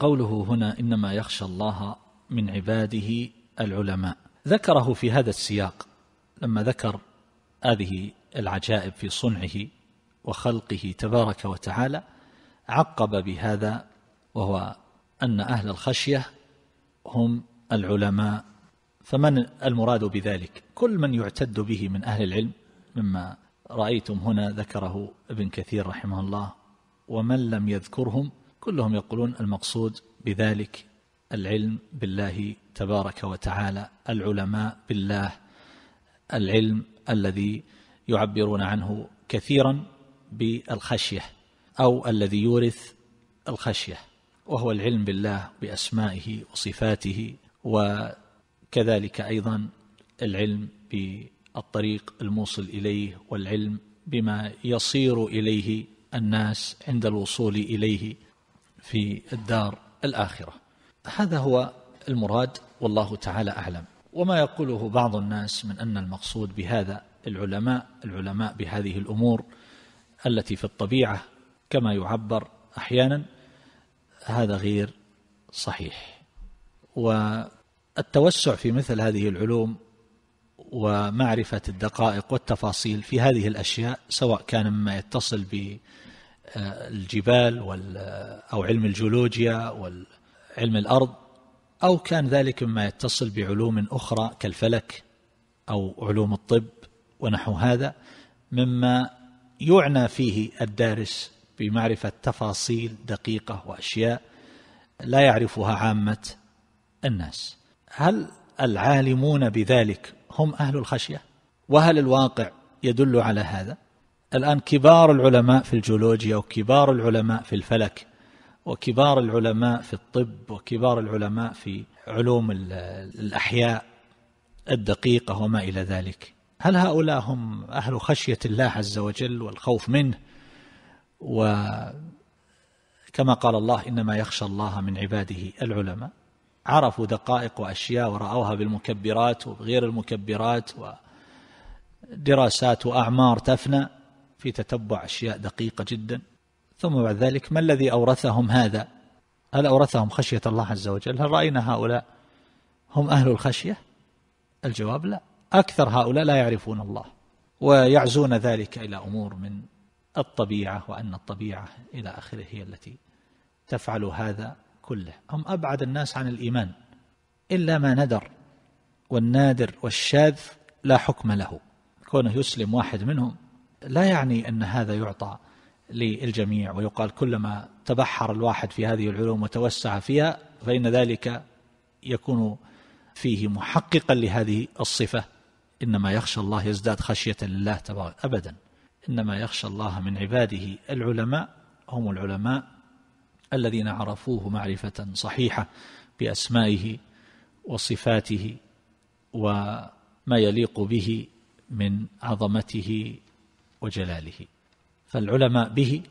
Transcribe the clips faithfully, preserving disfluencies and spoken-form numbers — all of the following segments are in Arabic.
قوله هنا إنما يخشى الله من عباده العلماء، ذكره في هذا السياق لما ذكر هذه العجائب في صنعه وخلقه تبارك وتعالى، عقب بهذا وهو أن أهل الخشية هم العلماء. فمن المراد بذلك؟ كل من يعتد به من أهل العلم مما رأيتم هنا ذكره ابن كثير رحمه الله، ومن لم يذكرهم كلهم يقولون المقصود بذلك العلم بالله تبارك وتعالى، العلماء بالله، العلم الذي يعبرون عنه كثيرا بالخشية أو الذي يورث الخشية، وهو العلم بالله بأسمائه وصفاته، وكذلك أيضا العلم بالطريق الموصل إليه، والعلم بما يصير إليه الناس عند الوصول إليه في الدار الآخرة. هذا هو المراد والله تعالى أعلم. وما يقوله بعض الناس من أن المقصود بهذا العلماء العلماء بهذه الأمور التي في الطبيعة كما يعبر أحيانا، هذا غير صحيح. والتوسع في مثل هذه العلوم ومعرفة الدقائق والتفاصيل في هذه الأشياء، سواء كان مما يتصل بالجبال أو علم الجيولوجيا وعلم الأرض، أو كان ذلك مما يتصل بعلوم أخرى كالفلك أو علوم الطب ونحو هذا، مما يعنى فيه الدارس بمعرفة تفاصيل دقيقة وأشياء لا يعرفها عامة الناس. هل العالمون بذلك هم أهل الخشية؟ وهل الواقع يدل على هذا؟ الآن كبار العلماء في الجيولوجيا وكبار العلماء في الفلك وكبار العلماء في الطب وكبار العلماء في علوم الأحياء الدقيقة وما إلى ذلك، هل هؤلاء هم أهل خشية الله عز وجل والخوف منه؟ وكما قال الله إنما يخشى الله من عباده العلماء، عرفوا دقائق وأشياء ورأوها بالمكبرات وبغير المكبرات، ودراسات وأعمار تفنى في تتبع أشياء دقيقة جدا، ثم بعد ذلك ما الذي أورثهم هذا؟ هل أورثهم خشية الله عز وجل؟ هل رأينا هؤلاء هم أهل الخشية؟ الجواب لا، أكثر هؤلاء لا يعرفون الله، ويعزون ذلك إلى أمور من الطبيعة، وأن الطبيعة إلى آخره هي التي تفعل هذا كله. هم أبعد الناس عن الإيمان إلا ما ندر، والنادر والشاذ لا حكم له. كونه يسلم واحد منهم لا يعني أن هذا يعطى للجميع، ويقال كلما تبحر الواحد في هذه العلوم وتوسع فيها فإن ذلك يكون فيه محققا لهذه الصفة. إنما يخشى الله يزداد خشية لله تبارك، أبدا. إنما يخشى الله من عباده العلماء، هم العلماء الذين عرفوه معرفة صحيحة بأسمائه وصفاته وما يليق به من عظمته وجلاله. فالعلماء به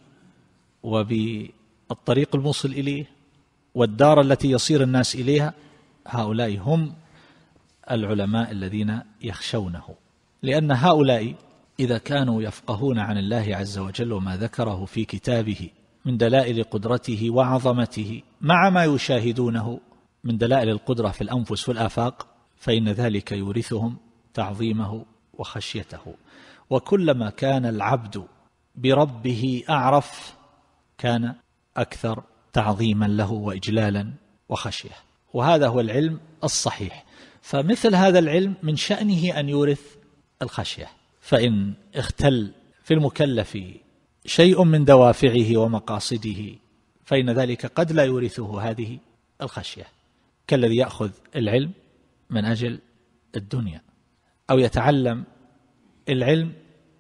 وبالطريق الموصل إليه والدار التي يصير الناس إليها، هؤلاء هم العلماء الذين يخشونه، لأن هؤلاء إذا كانوا يفقهون عن الله عز وجل وما ذكره في كتابه من دلائل قدرته وعظمته مع ما يشاهدونه من دلائل القدرة في الأنفس والآفاق، فإن ذلك يورثهم تعظيمه وخشيته. وكلما كان العبد بربه أعرف كان أكثر تعظيما له وإجلالا وخشية، وهذا هو العلم الصحيح. فمثل هذا العلم من شأنه أن يورث الخشية، فإن اختل في المكلف شيء من دوافعه ومقاصده فإن ذلك قد لا يورثه هذه الخشية، كالذي يأخذ العلم من أجل الدنيا، أو يتعلم العلم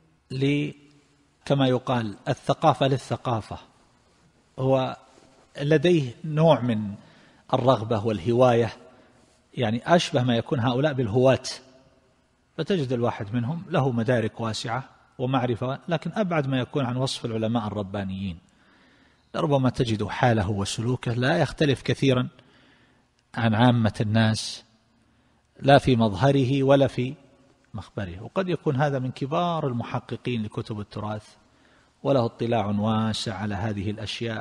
كما يقال الثقافة للثقافة، هو لديه نوع من الرغبة والهواية، يعني أشبه ما يكون هؤلاء بالهواة، فتجد الواحد منهم له مدارك واسعة ومعرفة، لكن أبعد ما يكون عن وصف العلماء الربانيين. لربما تجد حاله وسلوكه لا يختلف كثيرا عن عامة الناس، لا في مظهره ولا في مخبره، وقد يكون هذا من كبار المحققين لكتب التراث وله اطلاع واسع على هذه الأشياء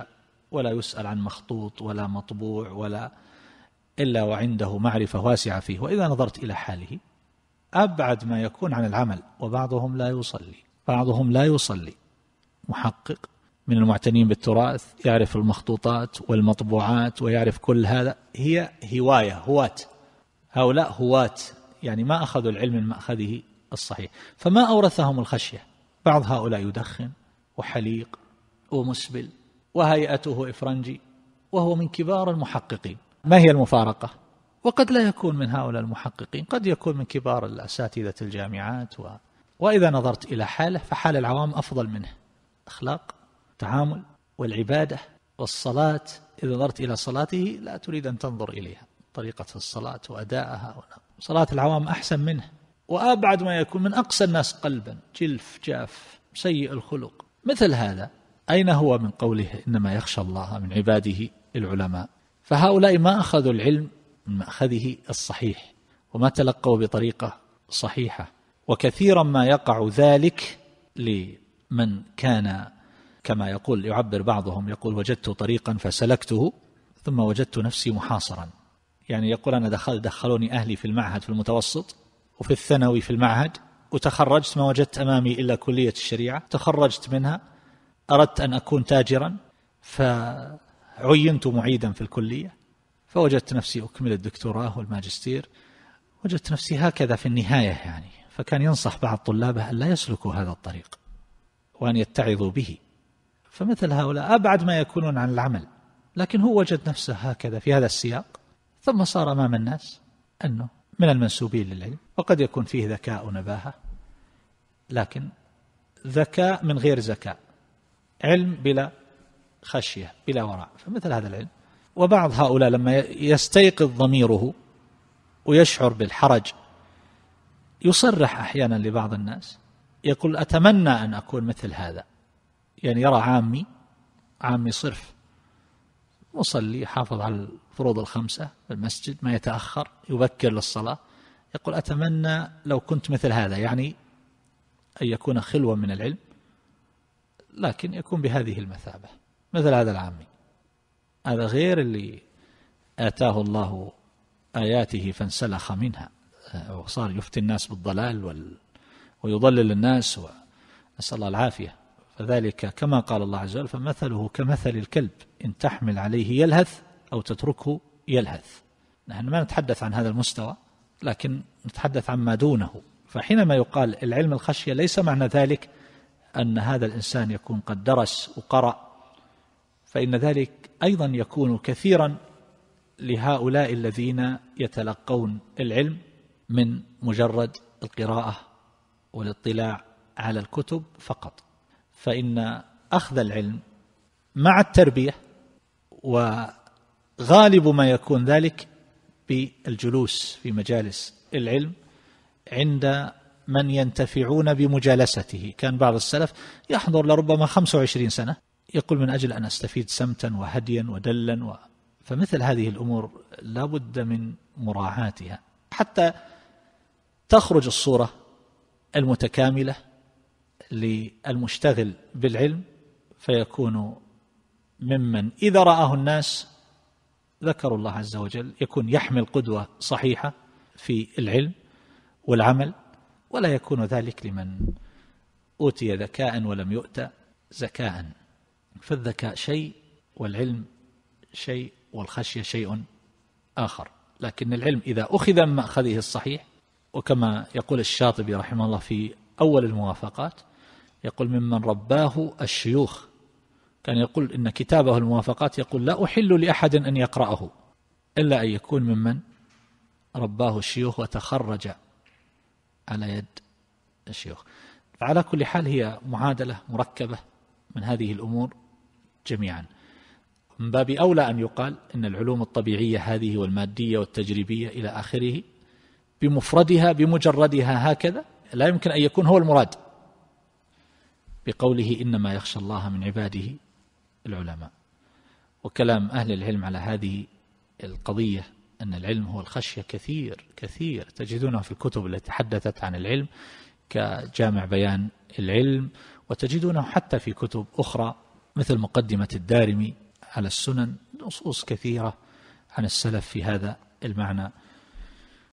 ولا يسأل عن مخطوط ولا مطبوع ولا إلا وعنده معرفة واسعة فيه. وإذا نظرت إلى حاله أبعد ما يكون عن العمل، وبعضهم لا يصلي، بعضهم لا يصلي محقق من المعتنين بالتراث، يعرف المخطوطات والمطبوعات ويعرف كل هذا، هي هواية، هواة، هؤلاء هواة، يعني ما أخذوا العلم من مأخذه الصحيح، فما أورثهم الخشية. بعض هؤلاء يدخن وحليق ومسبل وهيئته إفرنجي وهو من كبار المحققين. ما هي المفارقة؟ وقد لا يكون من هؤلاء المحققين، قد يكون من كبار الأساتذة الجامعات و... وإذا نظرت إلى حاله فحال العوام أفضل منه، أخلاق، تعامل، والعبادة والصلاة. إذا نظرت إلى صلاته لا تريد أن تنظر إليها، طريقة الصلاة وأداءها، صلاة العوام أحسن منه، وأبعد ما يكون من أقسى الناس قلبا، جلف جاف سيء الخلق. مثل هذا أين هو من قوله إنما يخشى الله من عباده العلماء؟ فهؤلاء ما أخذوا العلم من مأخذه الصحيح وما تلقوا بطريقة صحيحة. وكثيرا ما يقع ذلك لمن كان كما يقول، يعبر بعضهم يقول وجدت طريقا فسلكته ثم وجدت نفسي محاصرا. يعني يقول أنا دخل دخلوني أهلي في المعهد في المتوسط وفي الثانوي في المعهد، وتخرجت ما وجدت أمامي إلا كلية الشريعة، تخرجت منها أردت أن أكون تاجرا فعينت معيدا في الكلية، فوجدت نفسي أكمل الدكتوراه والماجستير، وجدت نفسي هكذا في النهاية. يعني فكان ينصح بعض طلابه أن لا يسلكوا هذا الطريق وأن يتعظوا به. فمثل هؤلاء أبعد ما يكونون عن العمل، لكن هو وجد نفسه هكذا في هذا السياق، ثم صار أمام الناس أنه من المنسوبين للعلم، وقد يكون فيه ذكاء ونباهة، لكن ذكاء من غير ذكاء، علم بلا خشية بلا ورع، فمثل هذا العلم. وبعض هؤلاء لما يستيقظ ضميره ويشعر بالحرج يصرح أحيانا لبعض الناس يقول أتمنى أن أكون مثل هذا. يعني يرى عامي عامي صرف مصلي حافظ على الفروض الخمسة في المسجد، ما يتأخر، يبكر للصلاة، يقول أتمنى لو كنت مثل هذا، يعني أن يكون خلوا من العلم لكن يكون بهذه المثابة مثل هذا العامي. هذا غير اللي آتاه الله آياته فانسلخ منها وصار يفتي الناس بالضلال وال... ويضلل الناس، ونسأل الله العافية. فذلك كما قال الله عز وجل فمثله كمثل الكلب إن تحمل عليه يلهث أو تتركه يلهث. نحن ما نتحدث عن هذا المستوى لكن نتحدث عما دونه. فحينما يقال العلم الخشية ليس معنى ذلك أن هذا الإنسان يكون قد درس وقرأ، فإن ذلك أيضا يكون كثيرا لهؤلاء الذين يتلقون العلم من مجرد القراءة والاطلاع على الكتب فقط. فإن أخذ العلم مع التربية، وغالب ما يكون ذلك بالجلوس في مجالس العلم عند من ينتفعون بمجالسته. كان بعض السلف يحضر لربما خمسة وعشرين سنة يقول من أجل أن أستفيد سمتا وهديا ودلا و... فمثل هذه الأمور لا بد من مراعاتها حتى تخرج الصورة المتكاملة للمشتغل بالعلم، فيكون ممن إذا رآه الناس ذكروا الله عز وجل، يكون يحمل قدوة صحيحة في العلم والعمل، ولا يكون ذلك لمن أوتي ذكاء ولم يؤت زكاء. فالذكاء شيء والعلم شيء والخشية شيء آخر. لكن العلم إذا أخذ من مأخذه الصحيح، وكما يقول الشاطبي رحمه الله في أول الموافقات يقول ممن رباه الشيوخ، كان يقول إن كتابه الموافقات يقول لا أحل لأحد أن يقرأه إلا أن يكون ممن رباه الشيوخ وتخرج على يد الشيوخ. فعلى كل حال هي معادلة مركبة من هذه الأمور جميعا. من باب أولى أن يقال إن العلوم الطبيعية هذه والمادية والتجريبية إلى آخره بمفردها بمجردها هكذا لا يمكن أن يكون هو المراد بقوله إنما يخشى الله من عباده العلماء. وكلام أهل العلم على هذه القضية أن العلم هو الخشية كثير كثير، تجدونه في الكتب التي تحدثت عن العلم كجامع بيان العلم، وتجدونه حتى في كتب أخرى مثل مقدمة الدارمي على السنن، نصوص كثيرة عن السلف في هذا المعنى.